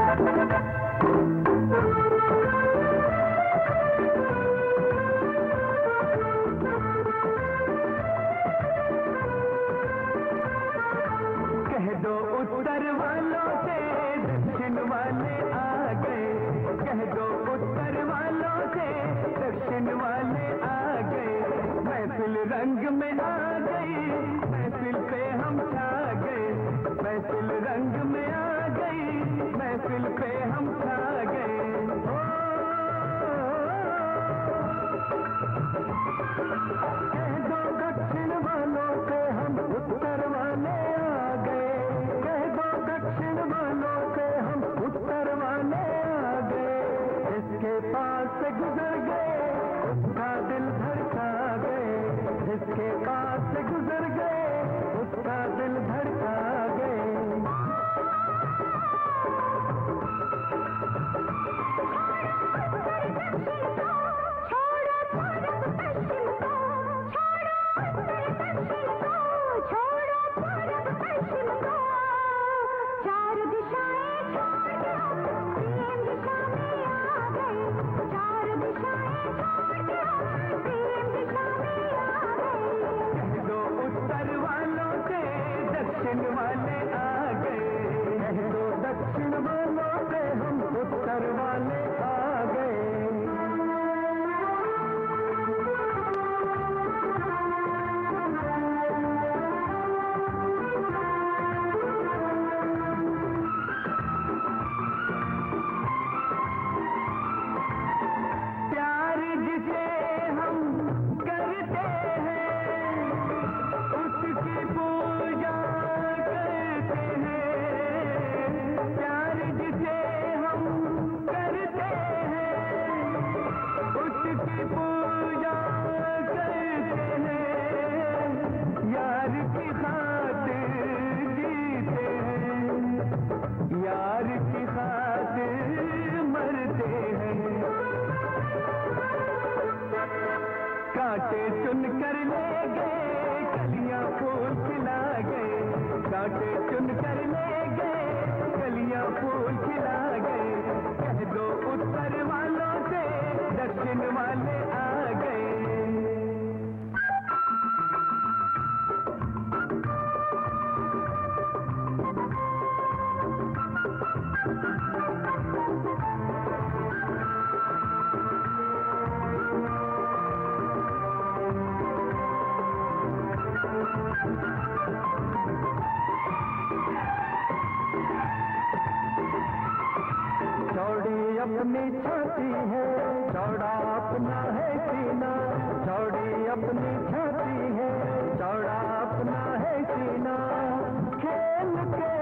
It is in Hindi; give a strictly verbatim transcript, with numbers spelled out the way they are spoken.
रंग में आ गई महफिल पे हम छा गए, महफिल रंग में आ गई महफिल पे हम छा गए। कह दो दक्षिण वालों से हम उत्तर वाले आ गए, कह दो दक्षिण वालों से हम उत्तर वाले आ गए। जिसके पास से गुजर गए उसका दिल धड़का गए, जिसके पास से गुजर गए उसका दिल धड़का गए। दक्षिण वाले आ गए, कह दो दक्षिण वालों से हम उत्तर वाले आ गए। प्यार जिसे हम करते हैं उसकी पूजा यार की खातिर मरते हैं। कांटे चुन कर ले गए कलियां फूल खिला गए, कांटे चुन कर ले गए कलियां फूल खिला गए। कह दो उत्तर वालों से दक्षिण वाले आ गए। चौड़ी अपनी छाती है चौड़ा अपना है सीना, चौड़ी अपनी छाती है चौड़ा अपना है सीना। खेल के